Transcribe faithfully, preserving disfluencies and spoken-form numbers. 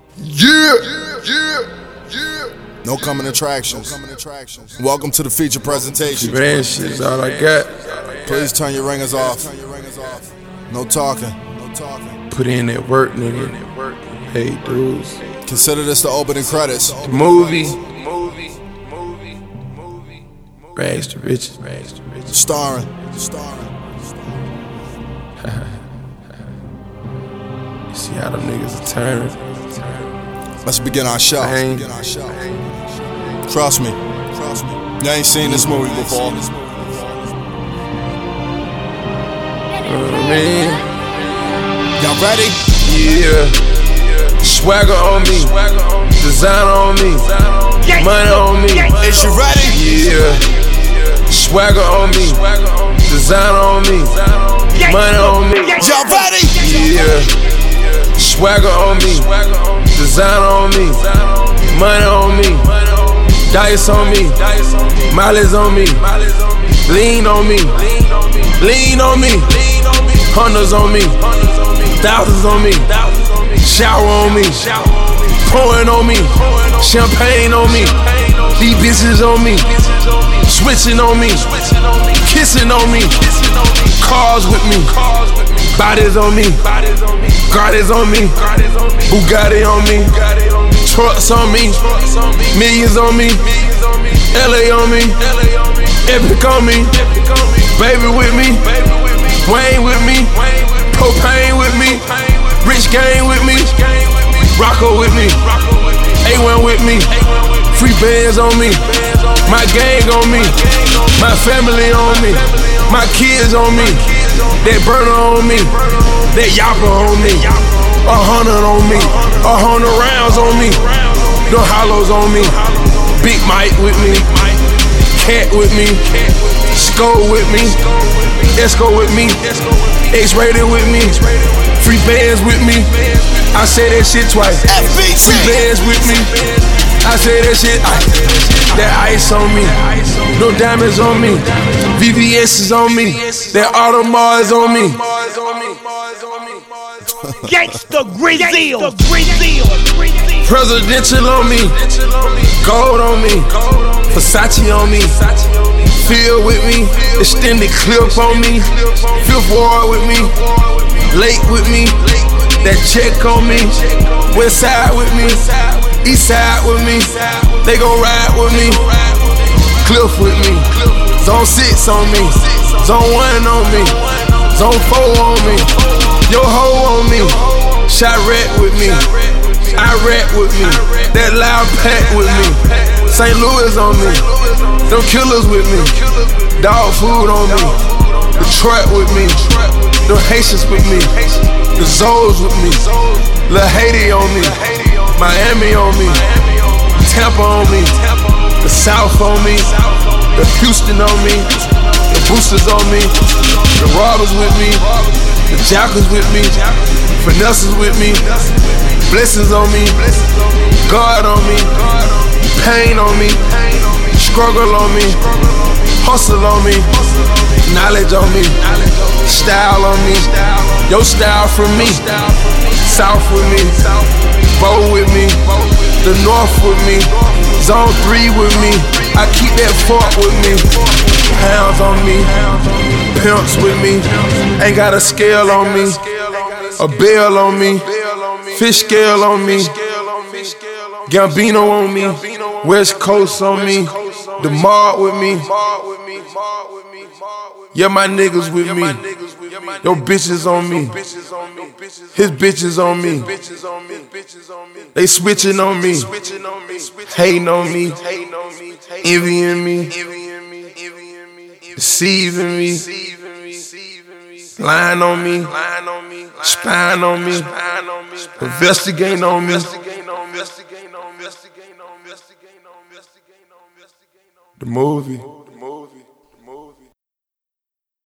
Yeah, yeah, yeah. No coming attractions. Welcome to the feature presentation. Man, shit's all I got. Please turn your ringers off. No talking. Put in that work, nigga. Hey, dudes. Consider this the opening credits. The movie. Rags to riches. Rags to riches. Starring. Starring. You see how them niggas are turned. Let's begin our show. Bang. Trust me. Trust me. You ain't seen this movie before. You know what I mean? Y'all ready? Yeah. Swagger on me. Designer on me. Money on me. Is you ready? Yeah. Swagger on me. Designer on me. Money on me. Y'all ready? Yeah. Swagger on me. Designer on me. Money on me. Dice on me. Mileage on me. Lean on me. Lean on me. Hundreds on me. Thousands on me. Shower on me. Pouring on me. Champagne on me. These bitches on me. Switching on me. Kissing on me. Cars with me. Bodies on me. Guardians on me. Bugatti on me. Trucks on me. Millions on me. L A on me. Epic on me. Baby with me. Wayne with me. Propane with me. Rich Gang with me. Rocco with me. A one with me. Free bands on me. My gang on me. My family on me. My kids on me. That burner on me. That yapper on me. A hundred on me. A hundred rounds on me. The hollows on me. Big Mike with me. Cat with me. Skull with me. Esco with me. X-rated with me. Free bands with me. I say that shit twice. Free bands with me. I say that shit. I, that ice on me. No diamonds on me. V V S is on me. That Audemars is on me. Gangsta Grizzly. Presidential on me. Gold on me. Versace on me. Feel with me. Extended clip on me. Fifth Ward with me. Lake with me. That check on me. West side with me. East side with me. They gon' ride with me. Cliff with me. Zone six on me. Zone one on me. Zone four on me. Yo ho on me. Shot rat with me. I rat with me. That loud pack with me. Saint Louis on me. Them killers with me. Dog food on me. The trap with me. The Haitians with me. The Zoes with me. Lil Haiti on me. Miami on me. Tampa on me. The South on me. The Houston on me. The Boosters on me. The Robbers with me. The Jackals with me. Finesses with me. Blessings on me. God on me. Pain on me. Struggle on me. Hustle on me. Knowledge on me. Style on me. Your style from me. South with me. Bow with me. The North with me. Zone three with me. I keep that fork with me. Pounds on me. Pimps with me. Ain't got a scale on me. A bell on me. Fish scale on me. Gambino on me. West Coast on me. The Mart with me. Yeah, my niggas with me. Your bitches on me. His bitches on me. They switching on me. Hating on me. Envying me. Deceiving me. Lying on me. Spying on me. Investigating on me. The movie.